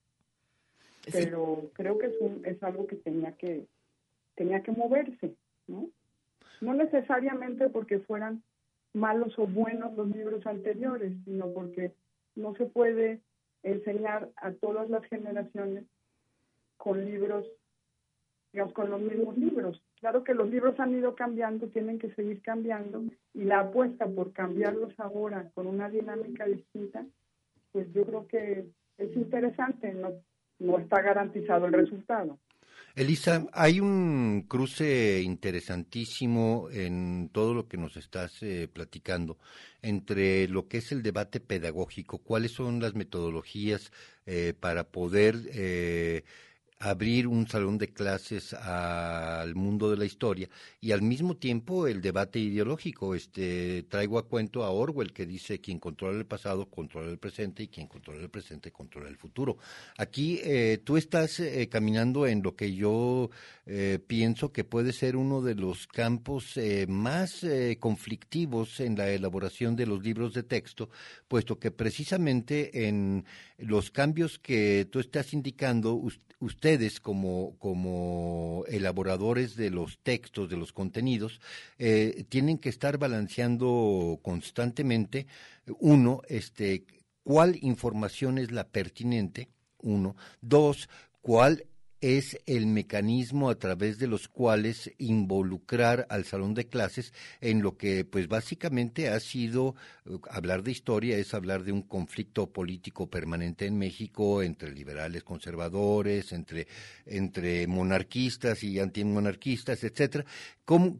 pero sí, creo que es, un, es algo que tenía que tenía que moverse, ¿no? No necesariamente porque fueran malos o buenos los libros anteriores, sino porque no se puede enseñar a todas las generaciones con libros, digamos, con los mismos libros. Claro que los libros han ido cambiando, tienen que seguir cambiando, y la apuesta por cambiarlos ahora con una dinámica distinta, pues yo creo que es interesante, no, no está garantizado el resultado. Elisa, hay un cruce interesantísimo en todo lo que nos estás eh, platicando entre lo que es el debate pedagógico, cuáles son las metodologías eh, para poder eh, abrir un salón de clases al mundo de la historia, y al mismo tiempo el debate ideológico. Este, traigo a cuento a Orwell, que dice: quien controla el pasado controla el presente, y quien controla el presente controla el futuro. Aquí eh, tú estás eh, caminando en lo que yo eh, pienso que puede ser uno de los campos eh, más eh, conflictivos en la elaboración de los libros de texto, puesto que precisamente en los cambios que tú estás indicando, usted Ustedes como, como elaboradores de los textos, de los contenidos, eh, tienen que estar balanceando constantemente, uno, este, cuál información es la pertinente, uno, dos, cuál es el mecanismo a través de los cuales involucrar al salón de clases en lo que pues básicamente ha sido, uh, hablar de historia es hablar de un conflicto político permanente en México entre liberales conservadores, entre, entre monarquistas y antimonarquistas, etcétera. ¿Cómo,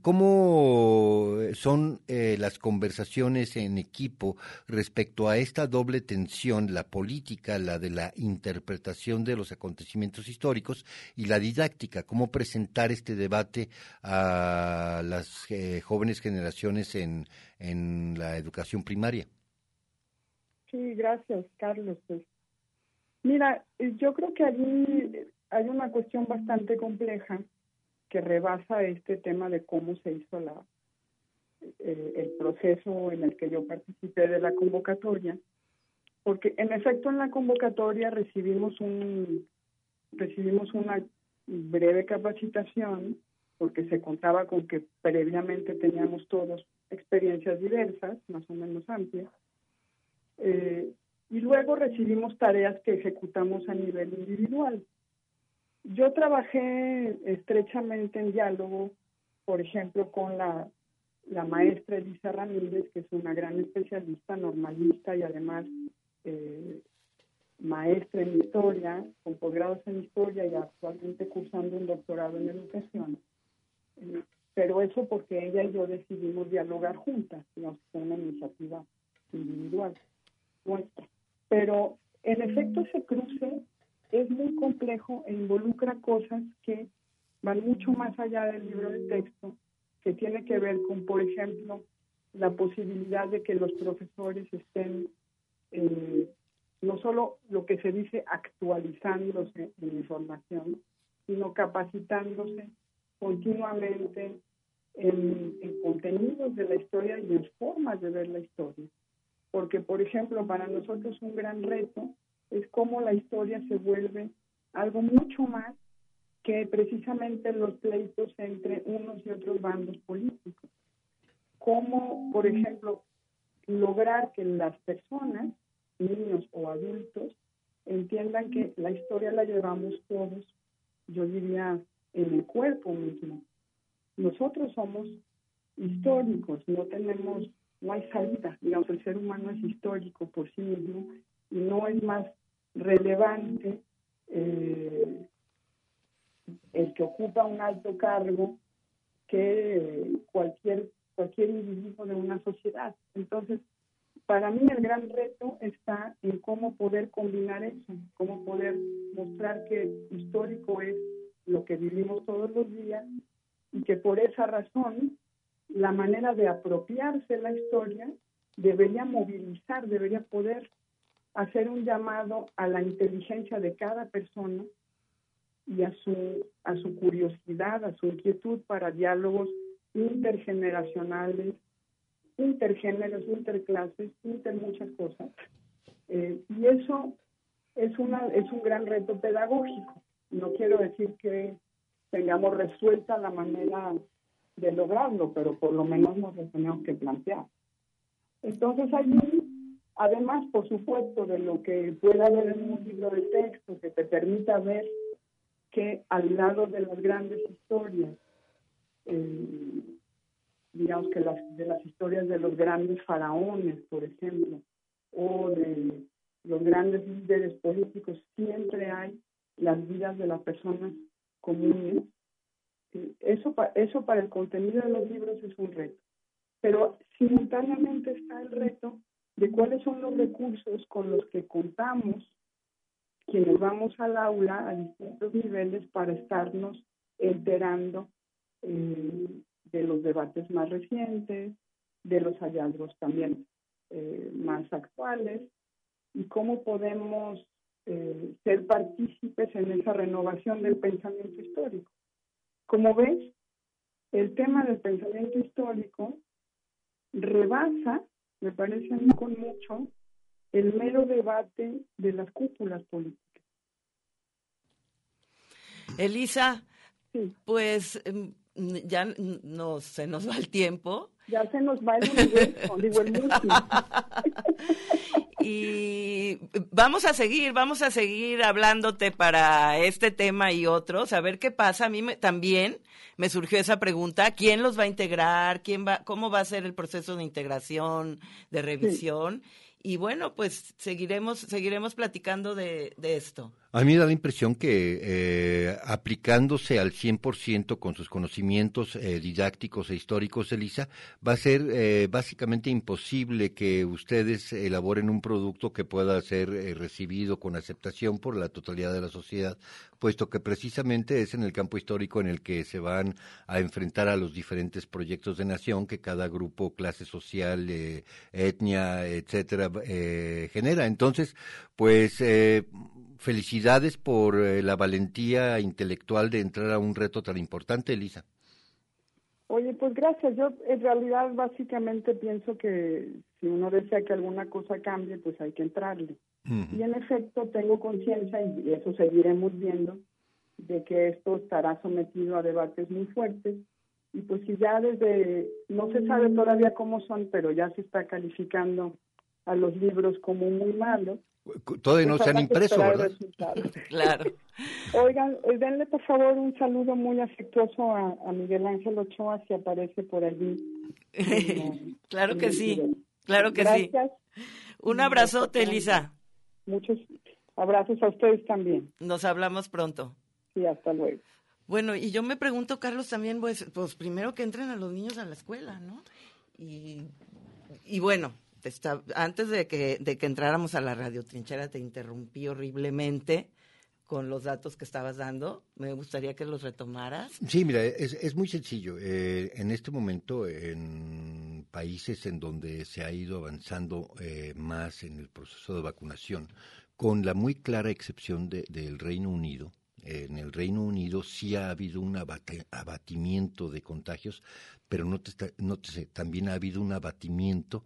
cómo son eh, las conversaciones en equipo respecto a esta doble tensión, la política, la de la interpretación de los acontecimientos históricos, y la didáctica? ¿Cómo presentar este debate a las eh, jóvenes generaciones en, en la educación primaria? Sí, gracias, Carlos. Pues, mira, yo creo que allí hay una cuestión bastante compleja que rebasa este tema de cómo se hizo la, el, el proceso en el que yo participé de la convocatoria, porque en efecto en la convocatoria recibimos un recibimos una breve capacitación, porque se contaba con que previamente teníamos todos experiencias diversas, más o menos amplias, eh, y luego recibimos tareas que ejecutamos a nivel individual. Yo trabajé estrechamente en diálogo, por ejemplo, con la, la maestra Elisa Ramírez, que es una gran especialista, normalista y además eh, maestra en historia, con posgrados en historia y actualmente cursando un doctorado en educación. Eh, pero eso porque ella y yo decidimos dialogar juntas, digamos que fue una iniciativa individual nuestra. Pero en efecto ese cruce es muy complejo e involucra cosas que van mucho más allá del libro de texto, que tiene que ver con, por ejemplo, la posibilidad de que los profesores estén eh, no solo lo que se dice actualizándose en información, sino capacitándose continuamente en, en contenidos de la historia y en formas de ver la historia. Porque, por ejemplo, para nosotros un gran reto es cómo la historia se vuelve algo mucho más que precisamente los pleitos entre unos y otros bandos políticos. Cómo, por ejemplo, lograr que las personas, niños o adultos, entiendan que la historia la llevamos todos, yo diría, en el cuerpo mismo. Nosotros somos históricos, no tenemos, no hay salida, digamos, el ser humano es histórico por sí mismo y no es más relevante eh, el que ocupa un alto cargo que cualquier, cualquier individuo de una sociedad. Entonces, para mí el gran reto está en cómo poder combinar eso, cómo poder mostrar que histórico es lo que vivimos todos los días y que por esa razón la manera de apropiarse la historia debería movilizar, debería poder hacer un llamado a la inteligencia de cada persona y a su, a su curiosidad, a su inquietud para diálogos intergeneracionales, intergéneros, interclases, inter muchas cosas. Eh, y eso es, una, es un gran reto pedagógico. No quiero decir que tengamos resuelta la manera de lograrlo, pero por lo menos nos lo tenemos que plantear. Entonces allí, además, por supuesto, de lo que pueda haber en un libro de texto que te permita ver que al lado de las grandes historias, eh, digamos que las, de las historias de los grandes faraones, por ejemplo, o de los grandes líderes políticos, siempre hay las vidas de las personas comunes. Eso, eso para el contenido de los libros es un reto. Pero simultáneamente está el reto de cuáles son los recursos con los que contamos quienes vamos al aula a distintos niveles para estarnos enterando eh, de los debates más recientes, de los hallazgos también eh, más actuales, y cómo podemos eh, ser partícipes en esa renovación del pensamiento histórico. Como ves, el tema del pensamiento histórico rebasa, me parece a mí con mucho, el mero debate de las cúpulas políticas. Elisa, sí. Pues ya no se nos va el tiempo. Ya se nos va el universo, digo el mundo. Y vamos a seguir, vamos a seguir hablándote para este tema y otros, a ver qué pasa. A mí me, también me surgió esa pregunta, ¿quién los va a integrar? ¿Quién va, cómo va a ser el proceso de integración, de revisión? Sí. Y bueno, pues seguiremos seguiremos platicando de, de esto. A mí me da la impresión que eh, aplicándose al cien por ciento con sus conocimientos eh, didácticos e históricos, Elisa, va a ser eh, básicamente imposible que ustedes elaboren un producto que pueda ser eh, recibido con aceptación por la totalidad de la sociedad, puesto que precisamente es en el campo histórico en el que se van a enfrentar a los diferentes proyectos de nación que cada grupo, clase social, eh, etnia, etcétera, eh, genera. Entonces, pues... Eh, Felicidades por eh, la valentía intelectual de entrar a un reto tan importante, Elisa. Oye, pues gracias. Yo en realidad básicamente pienso que si uno desea que alguna cosa cambie, pues hay que entrarle. Uh-huh. Y en efecto tengo conciencia, y eso seguiremos viendo, de que esto estará sometido a debates muy fuertes. Y pues si ya desde, no se sabe todavía cómo son, pero ya se está calificando a los libros como muy malos. Todavía no pues se han impreso, ¿verdad? Claro. Oigan, denle por favor un saludo muy afectuoso a, a Miguel Ángel Ochoa, si aparece por allí. En, claro en que sí, video. claro que Gracias. sí. Un abrazote, Elisa. Muchos abrazos a ustedes también. Nos hablamos pronto. Sí, hasta luego. Bueno, y yo me pregunto, Carlos, también, pues, pues primero que entren a los niños a la escuela, ¿no? Y, y bueno, está, antes de que, de que entráramos a la Radio Trinchera, te interrumpí horriblemente con los datos que estabas dando. Me gustaría que los retomaras. Sí, mira, es, es muy sencillo. Eh, en este momento, en países en donde se ha ido avanzando eh, más en el proceso de vacunación, con la muy clara excepción de, del Reino Unido, en el Reino Unido sí ha habido un abate, abatimiento de contagios, pero nótese, nótese, también ha habido un abatimiento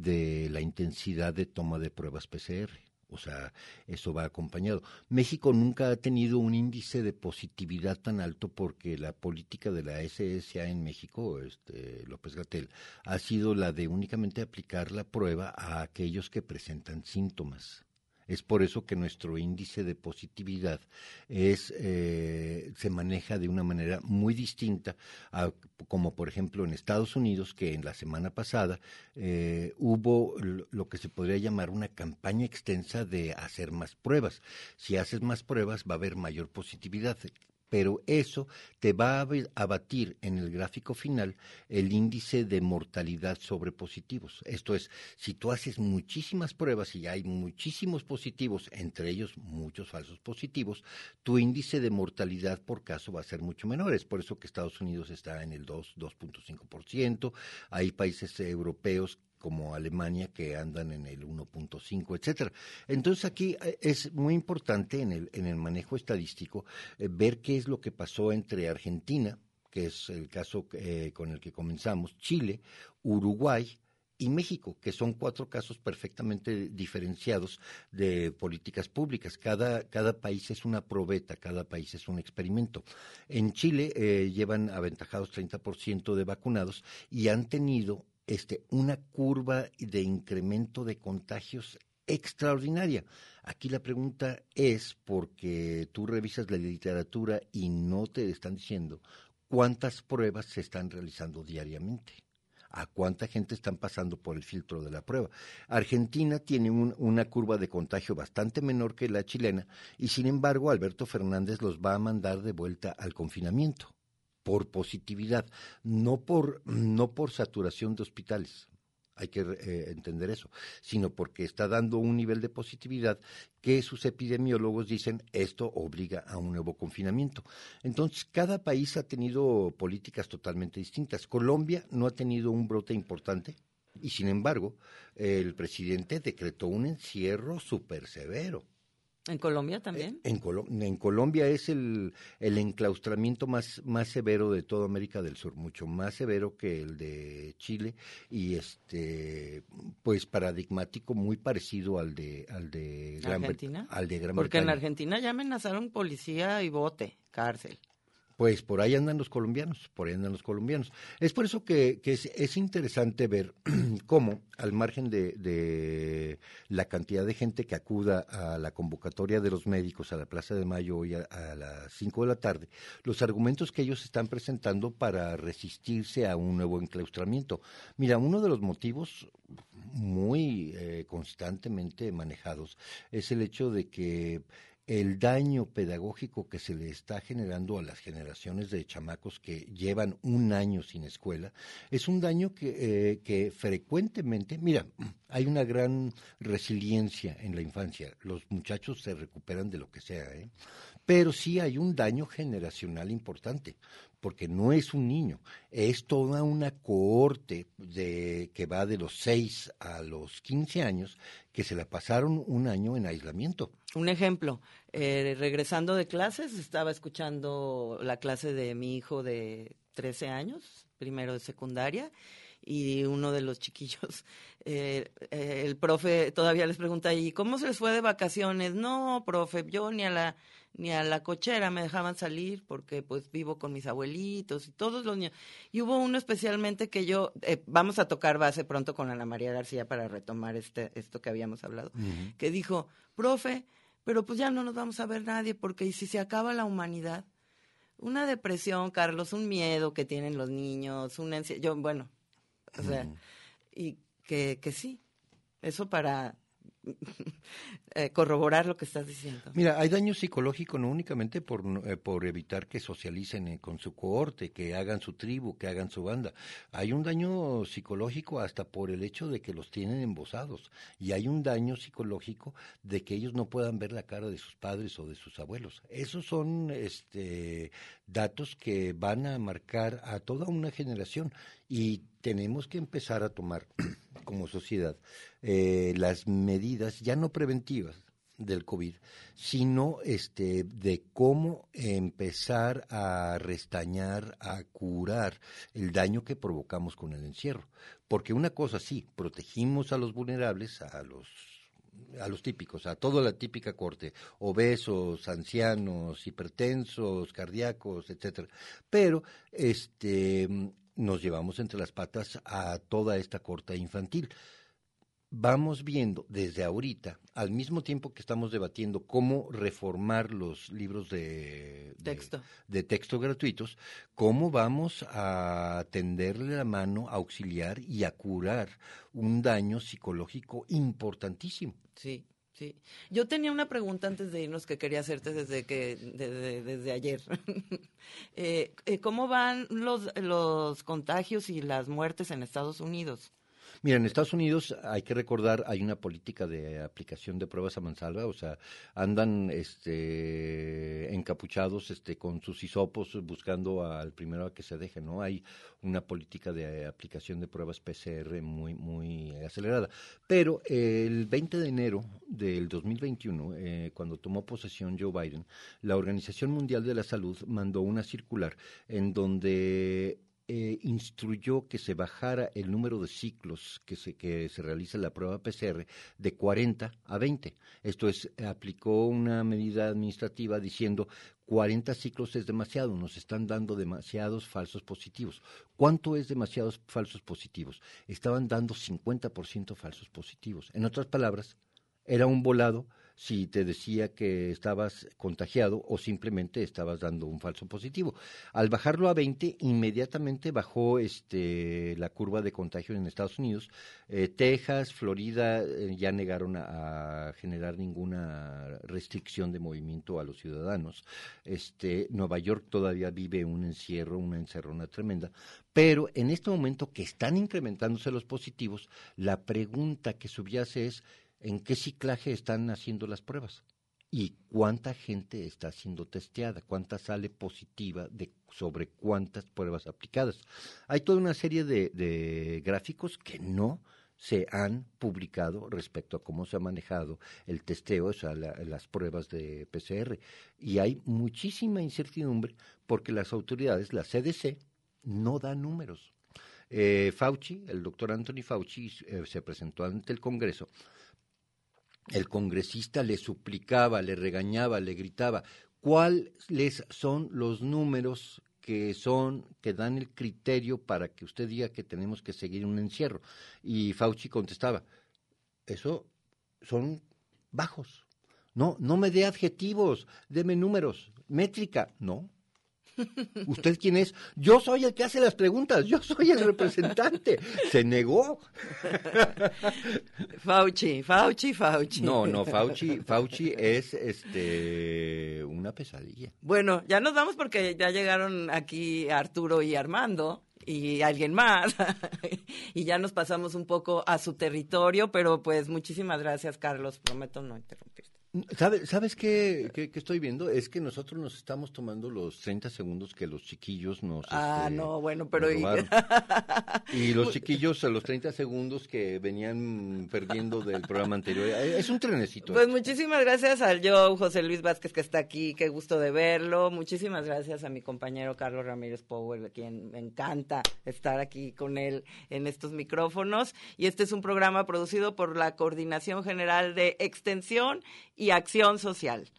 de la intensidad de toma de pruebas P C R. O sea, eso va acompañado. México nunca ha tenido un índice de positividad tan alto porque la política de la S S A en México, este, López-Gatell, ha sido la de únicamente aplicar la prueba a aquellos que presentan síntomas. Es por eso que nuestro índice de positividad es eh, se maneja de una manera muy distinta, a, como por ejemplo en Estados Unidos, que en la semana pasada eh, hubo lo que se podría llamar una campaña extensa de hacer más pruebas. Si haces más pruebas va a haber mayor positividad. Pero eso te va a abatir en el gráfico final el índice de mortalidad sobre positivos. Esto es, si tú haces muchísimas pruebas y hay muchísimos positivos, entre ellos muchos falsos positivos, tu índice de mortalidad por caso va a ser mucho menor. Es por eso que Estados Unidos está en el dos punto cinco por ciento, hay países europeos como Alemania, que andan en el uno punto cinco, etcétera. Entonces aquí es muy importante en el en el manejo estadístico eh, ver qué es lo que pasó entre Argentina, que es el caso eh, con el que comenzamos, Chile, Uruguay y México, que son cuatro casos perfectamente diferenciados de políticas públicas. Cada, cada país es una probeta, cada país es un experimento. En Chile eh, llevan aventajados treinta por ciento de vacunados y han tenido Este, una curva de incremento de contagios extraordinaria. Aquí la pregunta es, porque tú revisas la literatura y no te están diciendo cuántas pruebas se están realizando diariamente, a cuánta gente están pasando por el filtro de la prueba. Argentina tiene un, una curva de contagio bastante menor que la chilena y sin embargo Alberto Fernández los va a mandar de vuelta al confinamiento. Por positividad, no por no por saturación de hospitales, hay que eh, entender eso, sino porque está dando un nivel de positividad que sus epidemiólogos dicen esto obliga a un nuevo confinamiento. Entonces, cada país ha tenido políticas totalmente distintas. Colombia no ha tenido un brote importante y, sin embargo, el presidente decretó un encierro súper severo. ¿En Colombia también? En, Colo- en Colombia es el, el enclaustramiento más, más severo de toda América del Sur, mucho más severo que el de Chile y este pues paradigmático, muy parecido al de al de Gran ¿Argentina? Al de Gran Porque Bretaña. en Argentina ya amenazaron policía y bote, cárcel. Pues por ahí andan los colombianos, por ahí andan los colombianos. Es por eso que, que es, es interesante ver cómo, al margen de, de la cantidad de gente que acuda a la convocatoria de los médicos a la Plaza de Mayo hoy a, a las cinco de la tarde, los argumentos que ellos están presentando para resistirse a un nuevo enclaustramiento. Mira, uno de los motivos muy eh, constantemente manejados es el hecho de que el daño pedagógico que se le está generando a las generaciones de chamacos que llevan un año sin escuela, es un daño que, eh, que frecuentemente, mira, hay una gran resiliencia en la infancia, los muchachos se recuperan de lo que sea, ¿eh? Pero sí hay un daño generacional importante, porque no es un niño, es toda una cohorte de, que va de los seis a los quince años, que se la pasaron un año en aislamiento. Un ejemplo, eh, regresando de clases, estaba escuchando la clase de mi hijo de trece años, primero de secundaria, y uno de los chiquillos, eh, eh, el profe todavía les pregunta, ¿y cómo se les fue de vacaciones? No, profe, yo ni a la ni a la cochera me dejaban salir porque pues vivo con mis abuelitos y todos los niños. Y hubo uno especialmente que yo, eh, vamos a tocar base pronto con Ana María García para retomar este esto que habíamos hablado, uh-huh. que dijo, profe, pero pues ya no nos vamos a ver nadie porque ¿y si se acaba la humanidad? Una depresión, Carlos, un miedo que tienen los niños, una ansiedad, yo, bueno, o sea, uh-huh. y que, que sí, eso para... eh, corroborar lo que estás diciendo. Mira, hay daño psicológico no únicamente por, eh, por evitar que socialicen eh, con su cohorte, que hagan su tribu, que hagan su banda. Hay un daño psicológico hasta por el hecho de que los tienen embosados. Y hay un daño psicológico de que ellos no puedan ver la cara de sus padres o de sus abuelos. Esos son este, datos que van a marcar a toda una generación. Y tenemos que empezar a tomar como sociedad eh, las medidas ya no preventivas del COVID, sino este de cómo empezar a restañar, a curar el daño que provocamos con el encierro. Porque una cosa sí, protegimos a los vulnerables, a los a los típicos, a toda la típica corte, obesos, ancianos, hipertensos, cardíacos, etcétera. Pero este nos llevamos entre las patas a toda esta corte infantil. Vamos viendo desde ahorita, al mismo tiempo que estamos debatiendo cómo reformar los libros de, de, texto. de texto gratuitos, cómo vamos a tenderle la mano, a auxiliar y a curar un daño psicológico importantísimo. Sí. Sí, yo tenía una pregunta antes de irnos que quería hacerte desde que desde, desde ayer. eh, eh, ¿Cómo van los los contagios y las muertes en Estados Unidos? Mira, en Estados Unidos hay que recordar, hay una política de aplicación de pruebas a mansalva, o sea, andan este encapuchados este con sus hisopos buscando al primero a que se deje, ¿no? Hay una política de aplicación de pruebas P C R muy muy acelerada. Pero eh, el veinte de enero del dos mil veintiuno, eh, cuando tomó posesión Joe Biden, la Organización Mundial de la Salud mandó una circular en donde Eh, instruyó que se bajara el número de ciclos que se que se realiza la prueba P C R de cuarenta a veinte. Esto es, aplicó una medida administrativa diciendo cuarenta ciclos es demasiado, nos están dando demasiados falsos positivos. ¿Cuánto es demasiados falsos positivos? Estaban dando cincuenta por ciento falsos positivos. En otras palabras, era un volado si te decía que estabas contagiado o simplemente estabas dando un falso positivo. Al bajarlo a veinte, inmediatamente bajó este la curva de contagio en Estados Unidos. Eh, Texas, Florida eh, ya negaron a, a generar ninguna restricción de movimiento a los ciudadanos. Este, Nueva York todavía vive un encierro, una encerrona tremenda. Pero en este momento que están incrementándose los positivos, la pregunta que subyace es ¿en qué ciclaje están haciendo las pruebas? ¿Y cuánta gente está siendo testeada? ¿Cuánta sale positiva de sobre cuántas pruebas aplicadas? Hay toda una serie de, de gráficos que no se han publicado respecto a cómo se ha manejado el testeo, o sea, la, las pruebas de P C R. Y hay muchísima incertidumbre porque las autoridades, la C D C, no da números. Eh, Fauci, el doctor Anthony Fauci, eh, se presentó ante el Congreso. El congresista le suplicaba, le regañaba, le gritaba, ¿cuáles son los números que son que dan el criterio para que usted diga que tenemos que seguir un encierro? Y Fauci contestaba, eso son bajos. No, no me dé adjetivos, deme números, métrica, no. ¿Usted quién es? Yo soy el que hace las preguntas, yo soy el representante. Se negó. Fauci, Fauci, Fauci. No, no, Fauci, Fauci es este una pesadilla. Bueno, ya nos vamos porque ya llegaron aquí Arturo y Armando y alguien más. Y ya nos pasamos un poco a su territorio, pero pues muchísimas gracias, Carlos. Prometo no interrumpirte. ¿Sabe, ¿Sabes qué, qué, qué estoy viendo? Es que nosotros nos estamos tomando los treinta segundos que los chiquillos nos Ah, este, no, bueno, pero... Y... y los chiquillos a los treinta segundos que venían perdiendo del programa anterior. Es un trenecito. Pues muchísimas gracias al Joe, José Luis Vázquez, que está aquí, qué gusto de verlo. Muchísimas gracias a mi compañero Carlos Ramírez Powell, a quien me encanta estar aquí con él en estos micrófonos. Y este es un programa producido por la Coordinación General de Extensión y Acción Social.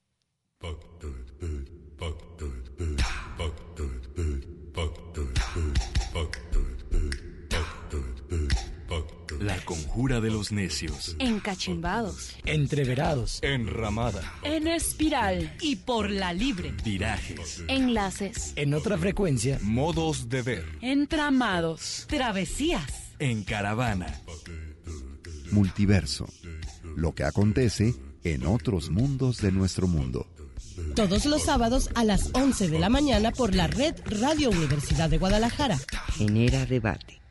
La conjura de los necios. Encachimbados. Entreverados. Enramada. En espiral. Y por la libre. Virajes. Enlaces. En otra frecuencia. Modos de ver. Entramados. Travesías. En caravana. Multiverso. Lo que acontece en otros mundos de nuestro mundo. Todos los sábados a las once de la mañana por la red Radio Universidad de Guadalajara. Genera debate.